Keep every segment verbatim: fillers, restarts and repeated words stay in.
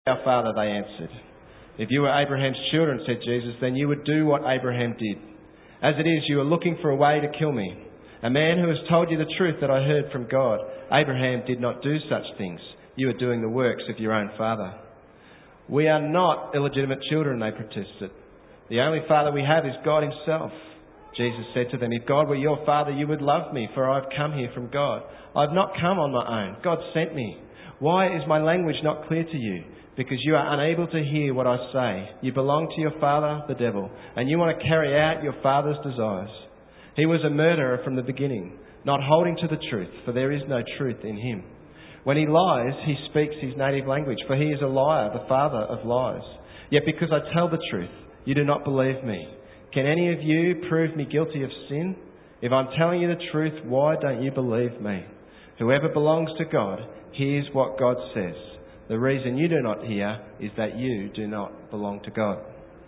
our father, they answered. If you were Abraham's children, said Jesus, then you would do what Abraham did. As it is, you are looking for a way to kill me, a man who has told you the truth that I heard from God. Abraham did not do such things. You are doing the works of your own father. We are not illegitimate children, they protested. The only father we have is God himself. Jesus said to them, if God were your father, you would love me, for I have come here from God. I have not come on my own. God sent me. Why is my language not clear to you? Because you are unable to hear what I say. You belong to your father, the devil, and you want to carry out your father's desires. He was a murderer from the beginning, not holding to the truth, for there is no truth in him. When he lies, he speaks his native language, for he is a liar, the father of lies. Yet because I tell the truth, you do not believe me. Can any of you prove me guilty of sin? If I'm telling you the truth, why don't you believe me? Whoever belongs to God hears what God says. The reason you do not hear is that you do not belong to God.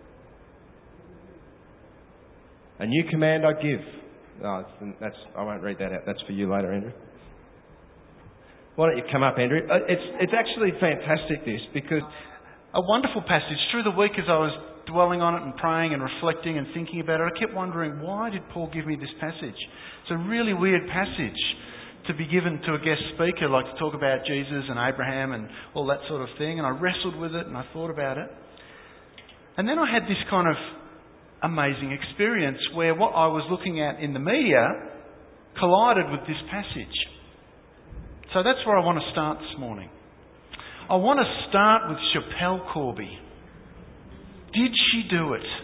A new command I give. Oh, that's, I won't read that out. That's for you later, Andrew. Why don't you come up, Andrew? It's, it's actually fantastic, this, because a wonderful passage. Through the week as I was dwelling on it and praying and reflecting and thinking about it, I kept wondering, why did Paul give me this passage? It's a really weird passage to be given to a guest speaker, like to talk about Jesus and Abraham and all that sort of thing. And I wrestled with it and I thought about it. And then I had this kind of amazing experience where what I was looking at in the media collided with this passage. So that's where I want to start this morning. I want to start with Schapelle Corby. Did she do it?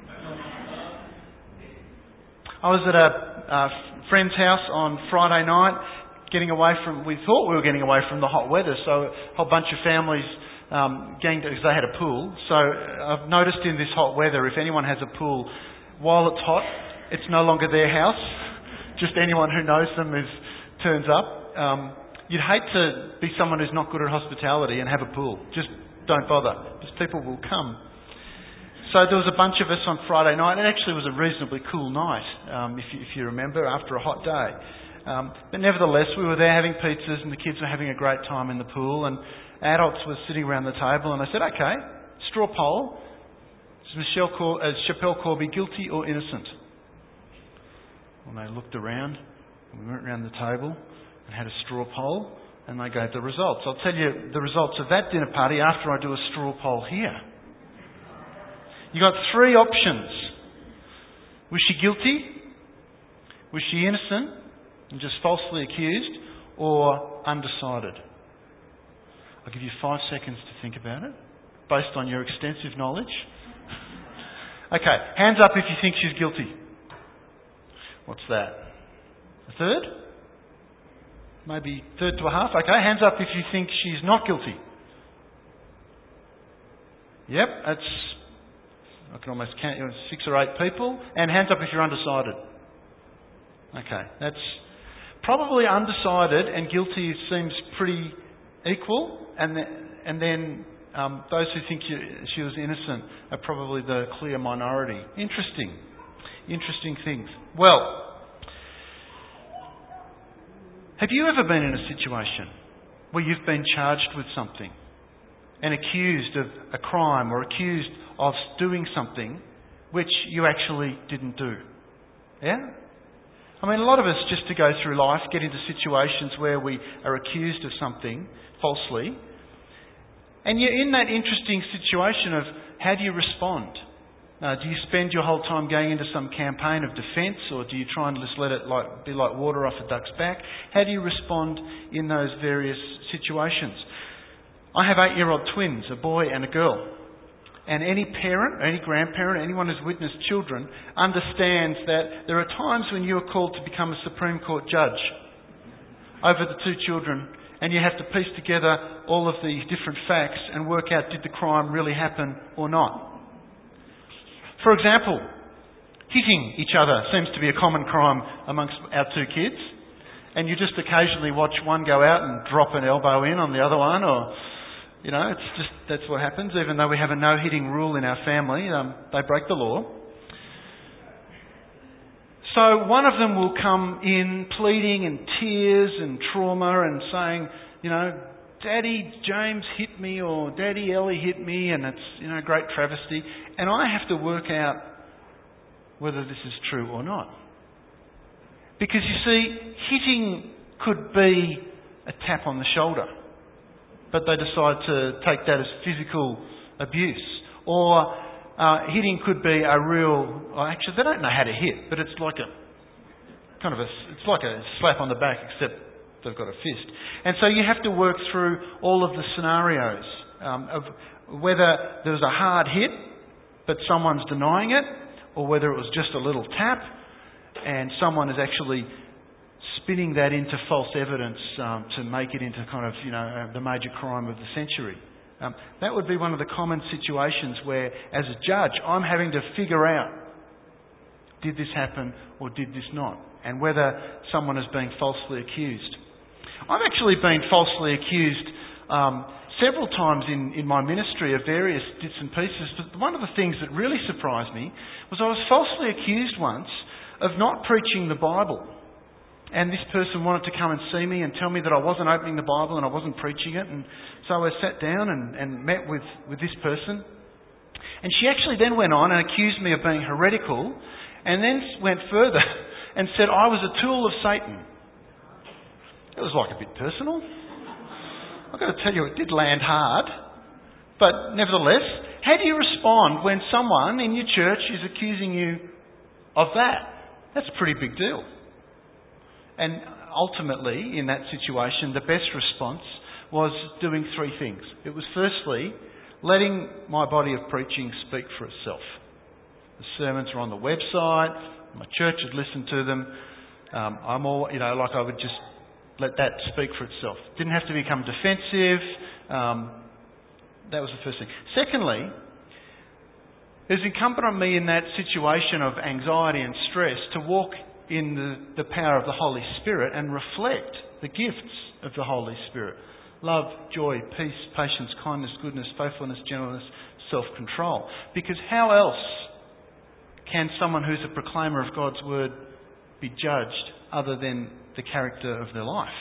I was at a, a friend's house on Friday night, getting away from, we thought we were getting away from the hot weather, so a whole bunch of families um, ganged, because they had a pool. So I've noticed in this hot weather, if anyone has a pool, while it's hot, it's no longer their house. Just anyone who knows them is turns up. Um, you'd hate to be someone who's not good at hospitality and have a pool. Just don't bother, because people will come. So there was a bunch of us on Friday night. It actually was a reasonably cool night, um, if, you, if you remember, after a hot day. Um, but nevertheless, we were there having pizzas and the kids were having a great time in the pool, and adults were sitting around the table, and I said, okay, straw poll. Is Michelle Cor- uh, Schapelle Corby guilty or innocent? And they looked around, and we went around the table and had a straw poll, and they gave the results. I'll tell you the results of that dinner party after I do a straw poll here. You got three options. Was she guilty? Was she innocent and just falsely accused? Or undecided? I'll give you five seconds to think about it, based on your extensive knowledge. Okay, hands up if you think she's guilty. What's that? A third? Maybe third to a half? Okay, hands up if you think she's not guilty. Yep, that's... I can almost count you six or eight people. And hands up if you're undecided. Okay, that's probably undecided and guilty seems pretty equal. And, the, and then um, those who think you, she was innocent are probably the clear minority. Interesting. Interesting things. Well, have you ever been in a situation where you've been charged with something and accused of a crime or accused of doing something which you actually didn't do? Yeah? I mean, a lot of us, just to go through life, get into situations where we are accused of something falsely, and you're in that interesting situation of how do you respond? Uh, do you spend your whole time going into some campaign of defence, or do you try and just let it like be like water off a duck's back? How do you respond in those various situations? I have eight-year-old twins, a boy and a girl. And any parent, any grandparent, anyone who's witnessed children understands that there are times when you are called to become a Supreme Court judge over the two children, and you have to piece together all of the different facts and work out, did the crime really happen or not? For example, hitting each other seems to be a common crime amongst our two kids, and you just occasionally watch one go out and drop an elbow in on the other one, or... You know, it's just, that's what happens. Even though we have a no-hitting rule in our family, um, they break the law. So one of them will come in pleading and tears and trauma and saying, you know, Daddy James hit me or Daddy Ellie hit me, and it's, you know, great travesty. And I have to work out whether this is true or not. Because you see, hitting could be a tap on the shoulder, but they decide to take that as physical abuse. Or uh, hitting could be a real... Well, actually, they don't know how to hit, but it's like a kind of a... It's like a slap on the back, except they've got a fist. And so you have to work through all of the scenarios um, of whether there was a hard hit, but someone's denying it, or whether it was just a little tap, and someone is actually spinning that into false evidence um, to make it into kind of, you know, uh, the major crime of the century. Um, that would be one of the common situations where, as a judge, I'm having to figure out, did this happen or did this not? And whether someone is being falsely accused. I've actually been falsely accused um, several times in, in my ministry of various bits and pieces, but one of the things that really surprised me was I was falsely accused once of not preaching the Bible. And this person wanted to come and see me and tell me that I wasn't opening the Bible and I wasn't preaching it. And so I sat down and, and met with, with this person. And she actually then went on and accused me of being heretical, and then went further and said I was a tool of Satan. It was like a bit personal. I've got to tell you, it did land hard. But nevertheless, how do you respond when someone in your church is accusing you of that? That's a pretty big deal. And ultimately, in that situation, the best response was doing three things. It was firstly, letting my body of preaching speak for itself. The sermons are on the website, my church had listened to them. Um, I'm all, you know, like I would just let that speak for itself. Didn't have to become defensive. Um, that was the first thing. Secondly, it was incumbent on me in that situation of anxiety and stress to walk in the, the power of the Holy Spirit and reflect the gifts of the Holy Spirit. Love, joy, peace, patience, kindness, goodness, faithfulness, gentleness, self-control. Because how else can someone who's a proclaimer of God's word be judged other than the character of their life?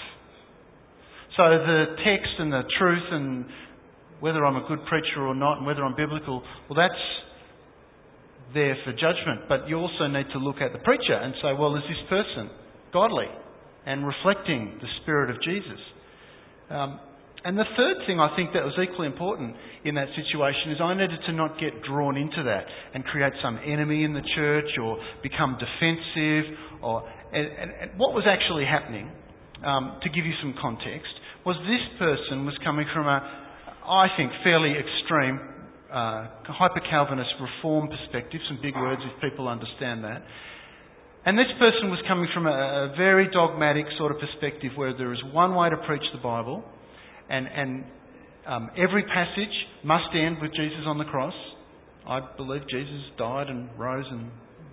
So the text and the truth and whether I'm a good preacher or not and whether I'm biblical, well, that's there for judgment. But you also need to look at the preacher and say, well, is this person godly and reflecting the Spirit of Jesus? Um, and the third thing I think that was equally important in that situation is I needed to not get drawn into that and create some enemy in the church or become defensive. Or and, and, and what was actually happening, um, to give you some context, was this person was coming from a, I think, fairly extreme uh, hyper-Calvinist reform perspective. Some big words if people understand that. And this person was coming from a, a very dogmatic sort of perspective where there is one way to preach the Bible, and, and um, every passage must end with Jesus on the cross. I believe Jesus died and rose and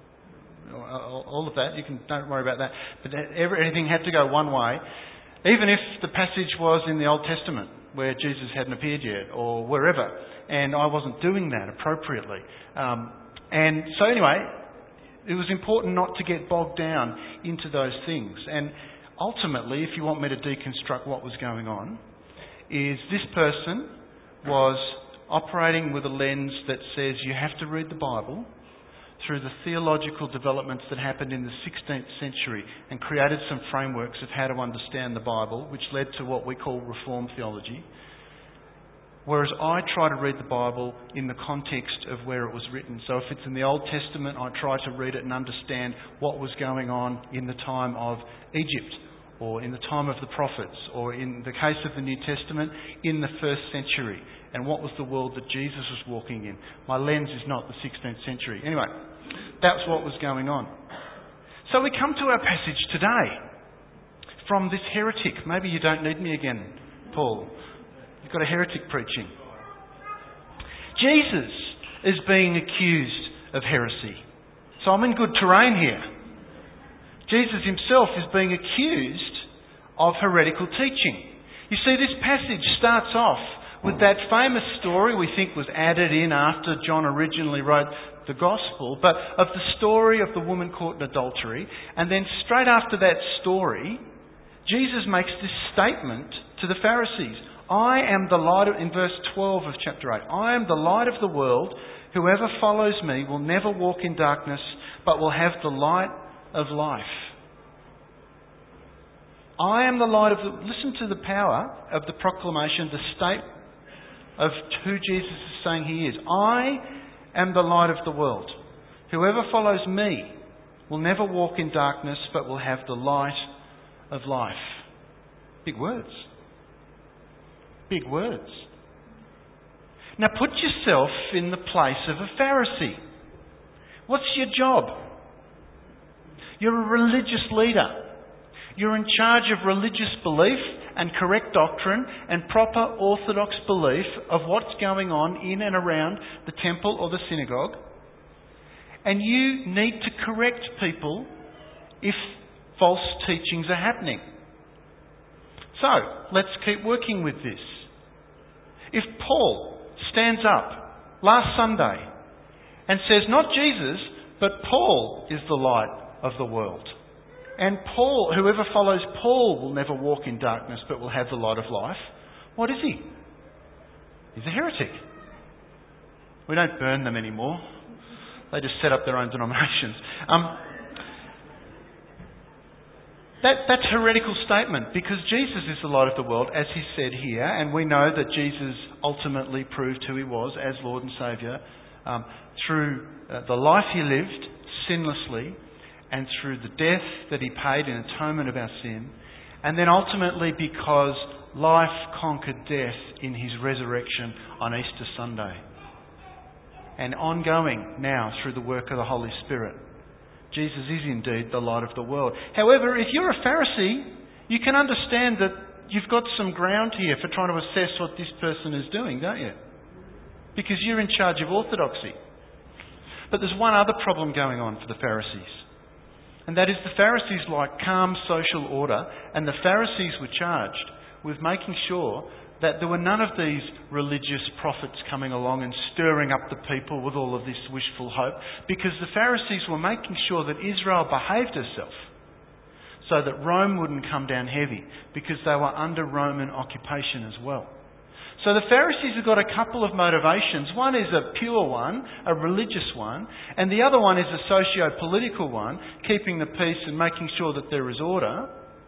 all of that. You can don't worry about that. But everything had to go one way, even if the passage was in the Old Testament where Jesus hadn't appeared yet or wherever. And I wasn't doing that appropriately. Um, and so anyway, it was important not to get bogged down into those things. And ultimately, if you want me to deconstruct what was going on, is this person was operating with a lens that says you have to read the Bible through the theological developments that happened in the sixteenth century and created some frameworks of how to understand the Bible, which led to what we call Reformed theology. Whereas I try to read the Bible in the context of where it was written. So if it's in the Old Testament, I try to read it and understand what was going on in the time of Egypt, or in the time of the prophets, or in the case of the New Testament, in the first century. And what was the world that Jesus was walking in? My lens is not the sixteenth century. Anyway, that's what was going on. So we come to our passage today from this heretic. Maybe you don't need me again, Paul. You've got a heretic preaching. Jesus is being accused of heresy. So I'm in good terrain here. Jesus himself is being accused of heretical teaching. You see, this passage starts off with that famous story we think was added in after John originally wrote the Gospel, but of the story of the woman caught in adultery. And then straight after that story, Jesus makes this statement to the Pharisees. I am the light of, in verse twelve of chapter eight, I am the light of the world. Whoever follows me will never walk in darkness, but will have the light of life. I am the light of the... Listen to the power of the proclamation, the state of who Jesus is saying he is. I am the light of the world. Whoever follows me will never walk in darkness, but will have the light of life. Big words. Big words. Now put yourself in the place of a Pharisee. What's your job? You're a religious leader. You're in charge of religious belief and correct doctrine and proper orthodox belief of what's going on in and around the temple or the synagogue. And you need to correct people if false teachings are happening. So, let's keep working with this. If Paul stands up last Sunday and says, not Jesus, but Paul is the light of the world. And Paul, whoever follows Paul will never walk in darkness, but will have the light of life. What is he? He's a heretic. We don't burn them anymore. They just set up their own denominations. Um, that, that's a heretical statement, because Jesus is the light of the world, as he said here, and we know that Jesus ultimately proved who he was as Lord and Saviour um, through uh, the life he lived sinlessly, and through the death that he paid in atonement of our sin, and then ultimately because life conquered death in his resurrection on Easter Sunday, and ongoing now through the work of the Holy Spirit. Jesus is indeed the light of the world. However, if you're a Pharisee, you can understand that you've got some ground here for trying to assess what this person is doing, don't you? Because you're in charge of orthodoxy. But there's one other problem going on for the Pharisees. And that is, the Pharisees like calm social order, and the Pharisees were charged with making sure that there were none of these religious prophets coming along and stirring up the people with all of this wishful hope, because the Pharisees were making sure that Israel behaved herself so that Rome wouldn't come down heavy, because they were under Roman occupation as well. So the Pharisees have got a couple of motivations. One is a pure one, a religious one, and the other one is a socio-political one, keeping the peace and making sure that there is order.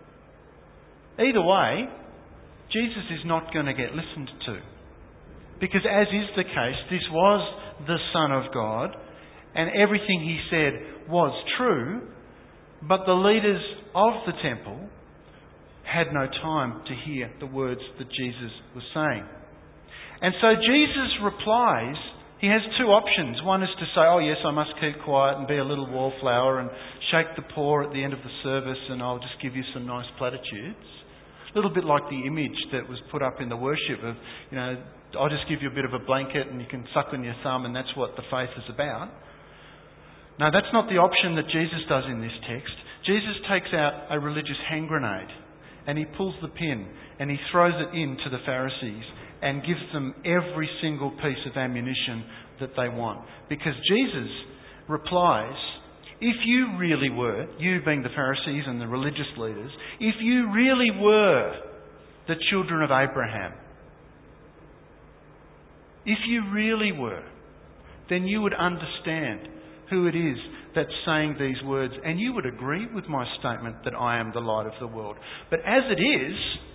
Either way, Jesus is not going to get listened to. Because as is the case, this was the Son of God, and everything he said was true, but the leaders of the temple had no time to hear the words that Jesus was saying. And so Jesus replies, he has two options. One is to say, oh yes, I must keep quiet and be a little wallflower and shake the paw at the end of the service, and I'll just give you some nice platitudes. A little bit like the image that was put up in the worship of, you know, I'll just give you a bit of a blanket and you can suck on your thumb, and that's what the faith is about. No, that's not the option that Jesus does in this text. Jesus takes out a religious hand grenade, and he pulls the pin and he throws it into the Pharisees and gives them every single piece of ammunition that they want. Because Jesus replies, if you really were, you being the Pharisees and the religious leaders, if you really were the children of Abraham, if you really were, then you would understand who it is that's saying these words, and you would agree with my statement that I am the light of the world. But as it is,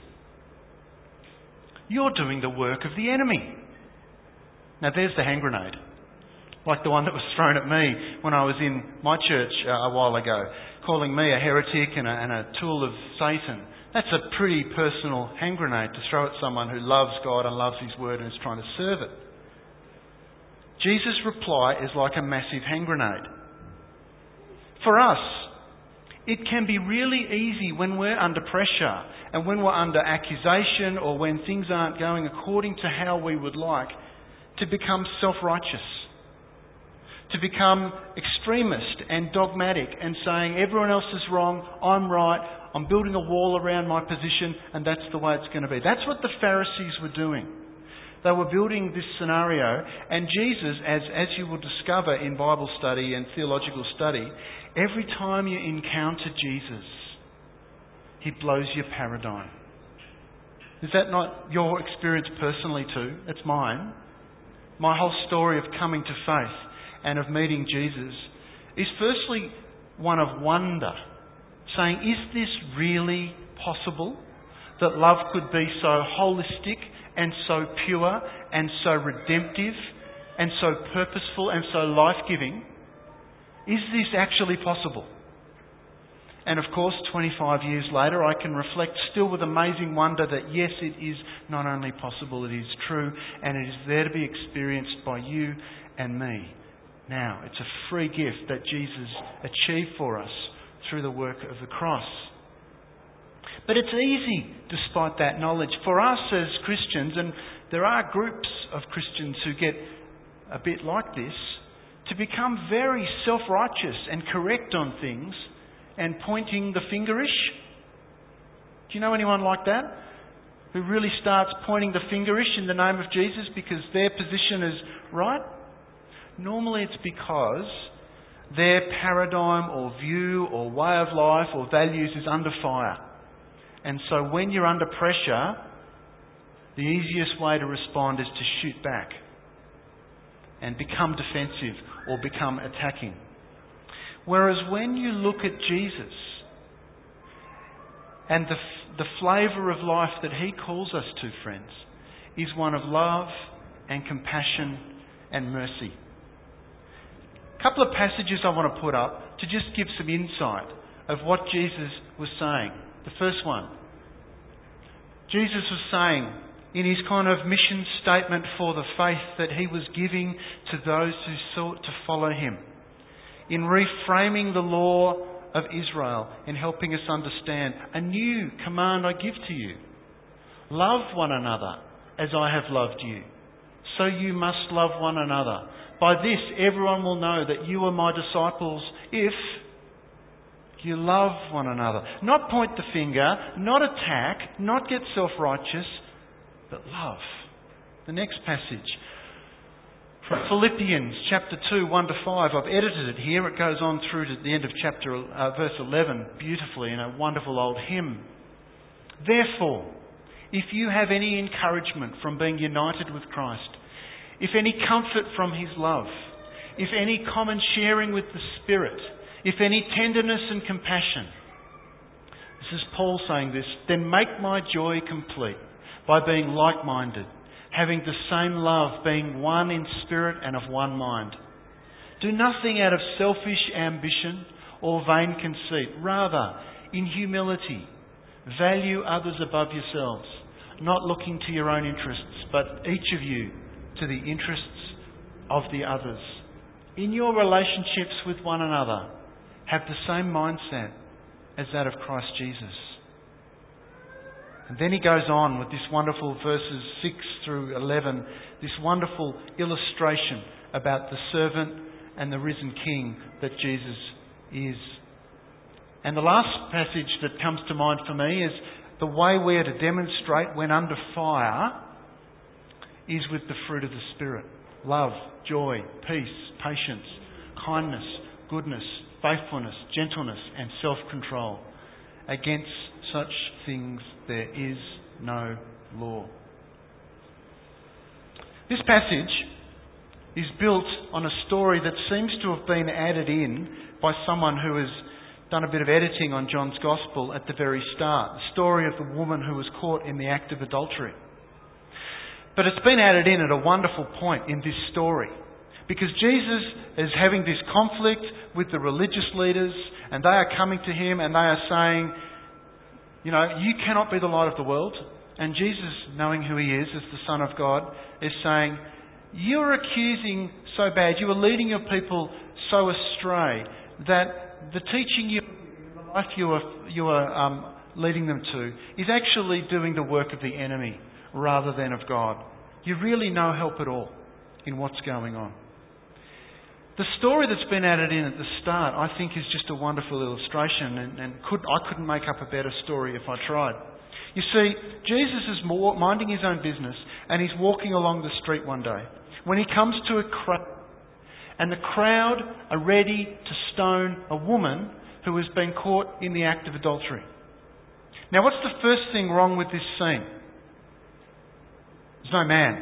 you're doing the work of the enemy. Now there's the hand grenade, like the one that was thrown at me when I was in my church uh, a while ago, calling me a heretic and a, and a tool of Satan. That's a pretty personal hand grenade to throw at someone who loves God and loves his word and is trying to serve it. Jesus' reply is like a massive hand grenade. For us, it can be really easy when we're under pressure and when we're under accusation or when things aren't going according to how we would like, to become self-righteous, to become extremist and dogmatic and saying everyone else is wrong, I'm right, I'm building a wall around my position and that's the way it's going to be. That's what the Pharisees were doing. They were building this scenario, and Jesus, as, as you will discover in Bible study and theological study, every time you encounter Jesus, he blows your paradigm. Is that not your experience personally too? It's mine. My whole story of coming to faith and of meeting Jesus is firstly one of wonder, saying, is this really possible? That love could be so holistic and so pure and so redemptive and so purposeful and so life-giving? Is this actually possible? And of course, twenty-five years later, I can reflect still with amazing wonder that yes, it is not only possible, it is true, and it is there to be experienced by you and me. Now, it's a free gift that Jesus achieved for us through the work of the cross. But it's easy, despite that knowledge, for us as Christians, and there are groups of Christians who get a bit like this, to become very self-righteous and correct on things and pointing the fingerish. Do you know anyone like that? Who really starts pointing the fingerish in the name of Jesus because their position is right? Normally it's because their paradigm or view or way of life or values is under fire. And so when you're under pressure, the easiest way to respond is to shoot back and become defensive or become attacking. Whereas when you look at Jesus and the, the flavour of life that he calls us to, friends, is one of love and compassion and mercy. A couple of passages I want to put up to just give some insight of what Jesus was saying. The first one, Jesus was saying in his kind of mission statement for the faith that he was giving to those who sought to follow him, in reframing the law of Israel and helping us understand a new command I give to you. Love one another as I have loved you. So you must love one another. By this everyone will know that you are my disciples if you love one another. Not point the finger, not attack, not get self-righteous, but love. The next passage from Philippians chapter two, one to five. I've edited it here. It goes on through to the end of chapter uh, verse eleven beautifully in a wonderful old hymn. Therefore, if you have any encouragement from being united with Christ, if any comfort from his love, if any common sharing with the Spirit, if any tenderness and compassion, this is Paul saying this, then make my joy complete by being like-minded, having the same love, being one in spirit and of one mind. Do nothing out of selfish ambition or vain conceit. Rather, in humility, value others above yourselves, not looking to your own interests, but each of you to the interests of the others. In your relationships with one another, have the same mindset as that of Christ Jesus. And then he goes on with this wonderful verses six through eleven, this wonderful illustration about the servant and the risen King that Jesus is. And the last passage that comes to mind for me is the way we are to demonstrate when under fire is with the fruit of the Spirit. Love, joy, peace, patience, kindness, goodness, faithfulness, gentleness and self-control. Against such things there is no law. This passage is built on a story that seems to have been added in by someone who has done a bit of editing on John's Gospel at the very start. The story of the woman who was caught in the act of adultery. But it's been added in at a wonderful point in this story. Because Jesus is having this conflict with the religious leaders and they are coming to him and they are saying, you know, you cannot be the light of the world. And Jesus, knowing who he is as the Son of God, is saying, you are accusing so bad, you are leading your people so astray that the teaching you, the life you are, you are um, leading them to is actually doing the work of the enemy rather than of God. You're really no help at all in what's going on. The story that's been added in at the start, I think, is just a wonderful illustration, and, and could, I couldn't make up a better story if I tried. You see, Jesus is more, minding his own business, and he's walking along the street one day, when he comes to a crowd, and the crowd are ready to stone a woman who has been caught in the act of adultery. Now, what's the first thing wrong with this scene? There's no man.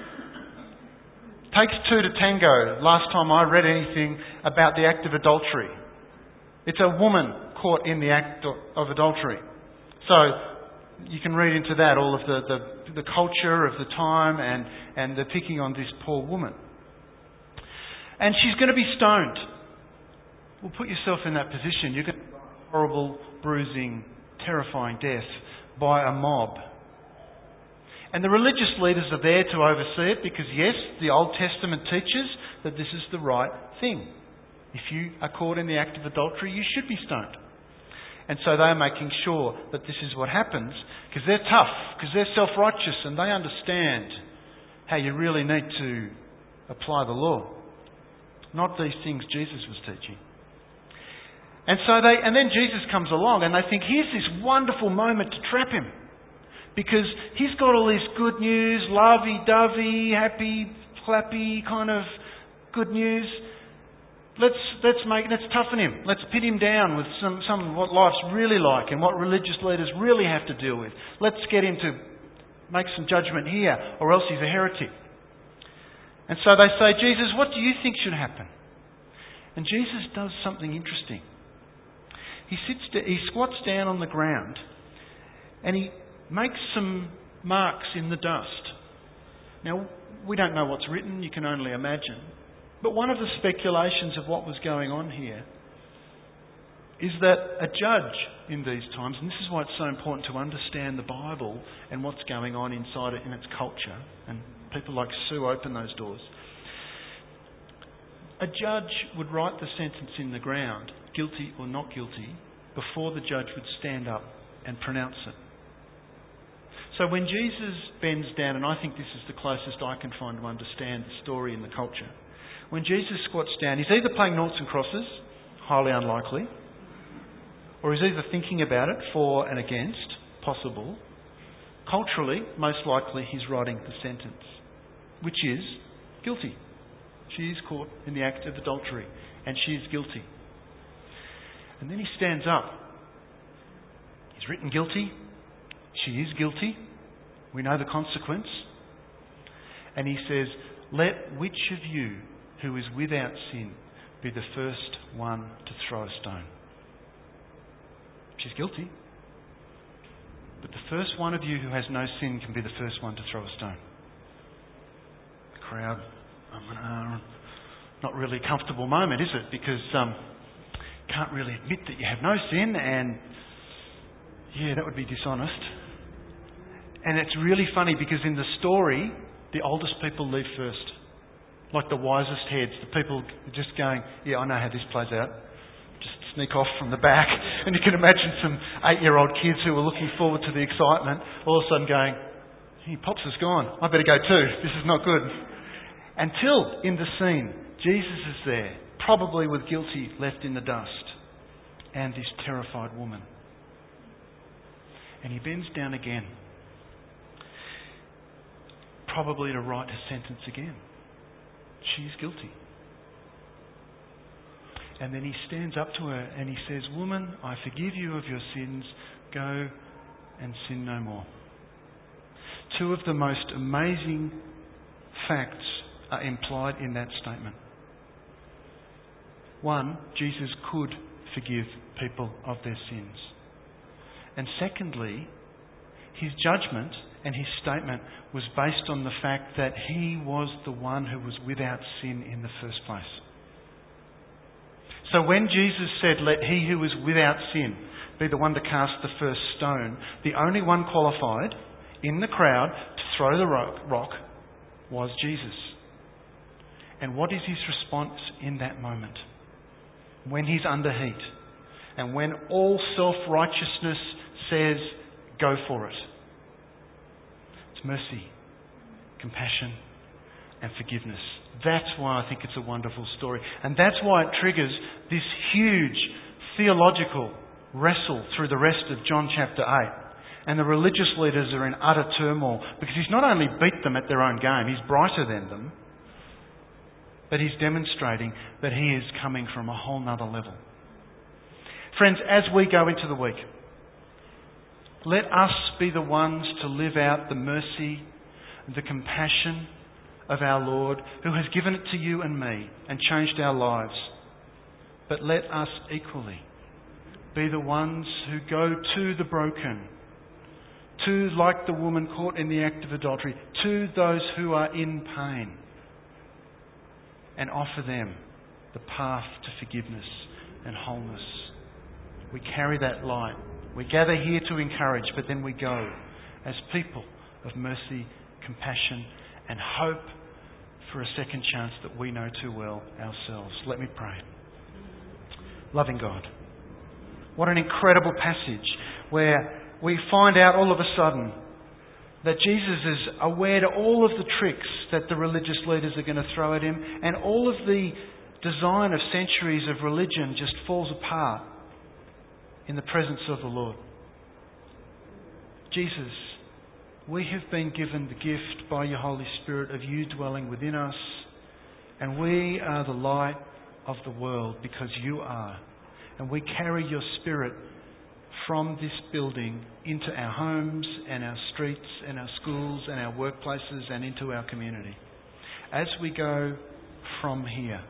Takes two to tango. Last time I read anything about the act of adultery. It's a woman caught in the act of adultery. So you can read into that all of the, the, the culture of the time and, and the picking on this poor woman. And she's going to be stoned. Well, put yourself in that position. You're going to die a horrible, bruising, terrifying death by a mob. And the religious leaders are there to oversee it because, yes, the Old Testament teaches that this is the right thing. If you are caught in the act of adultery, you should be stoned. And so they're making sure that this is what happens because they're tough, because they're self-righteous and they understand how you really need to apply the law. Not these things Jesus was teaching. And so they, and then Jesus comes along and they think, here's this wonderful moment to trap him. Because he's got all this good news, lovey-dovey, happy, clappy kind of good news. Let's let's make let's toughen him. Let's pin him down with some some what life's really like and what religious leaders really have to deal with. Let's get him to make some judgment here, or else he's a heretic. And so they say, Jesus, what do you think should happen? And Jesus does something interesting. He sits, he squats down on the ground, and he makes some marks in the dust. Now, we don't know what's written, you can only imagine. But one of the speculations of what was going on here is that a judge in these times, and this is why it's so important to understand the Bible and what's going on inside it in its culture, and people like Sue open those doors. A judge would write the sentence in the ground, guilty or not guilty, before the judge would stand up and pronounce it. So when Jesus bends down, and I think this is the closest I can find to understand the story in the culture, when Jesus squats down, he's either playing noughts and crosses, highly unlikely, or he's either thinking about it, for and against, possible. Culturally, most likely he's writing the sentence, which is guilty. She is caught in the act of adultery, and she is guilty. And then he stands up. He's written guilty. She is guilty. We know the consequence. And he says, let which of you who is without sin be the first one to throw a stone. She's guilty. But the first one of you who has no sin can be the first one to throw a stone. The crowd, uh, not really a comfortable moment, is it? Because um, you can't really admit that you have no sin, and yeah, that would be dishonest. And it's really funny because in the story, the oldest people leave first. Like the wisest heads, the people just going, yeah, I know how this plays out. Just sneak off from the back. And you can imagine some eight-year-old kids who were looking forward to the excitement, all of a sudden going, hey, Pops is gone. I better go too. This is not good. Until, in the scene, Jesus is there, probably with guilty left in the dust, and this terrified woman. And he bends down again, probably to write her sentence again. She's guilty. And then he stands up to her and he says, woman, I forgive you of your sins. Go and sin no more. Two of the most amazing facts are implied in that statement. One, Jesus could forgive people of their sins. And secondly, his judgment and his statement was based on the fact that he was the one who was without sin in the first place. So when Jesus said, let he who is without sin be the one to cast the first stone, the only one qualified in the crowd to throw the rock was Jesus. And what is his response in that moment? When he's under heat and when all self-righteousness says, go for it. Mercy, compassion, and forgiveness. That's why I think it's a wonderful story. And that's why it triggers this huge theological wrestle through the rest of John chapter eight. And the religious leaders are in utter turmoil because he's not only beat them at their own game, he's brighter than them, but he's demonstrating that he is coming from a whole nother level. Friends, as we go into the week, let us be the ones to live out the mercy, the compassion of our Lord, who has given it to you and me and changed our lives. But let us equally be the ones who go to the broken, to, like the woman caught in the act of adultery, to those who are in pain, and offer them the path to forgiveness and wholeness. We carry that light. We gather here to encourage, but then we go as people of mercy, compassion, and hope for a second chance that we know too well ourselves. Let me pray. Loving God, what an incredible passage where we find out all of a sudden that Jesus is aware to all of the tricks that the religious leaders are going to throw at him, and all of the design of centuries of religion just falls apart in the presence of the Lord. Jesus, we have been given the gift by your Holy Spirit of you dwelling within us, and we are the light of the world because you are. And we carry your Spirit from this building into our homes and our streets and our schools and our workplaces and into our community. As we go from here,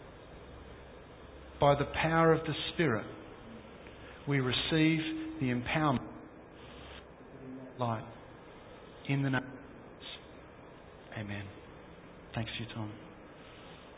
by the power of the Spirit, we receive the empowerment of light in the name of Jesus. Amen. Thanks for your time.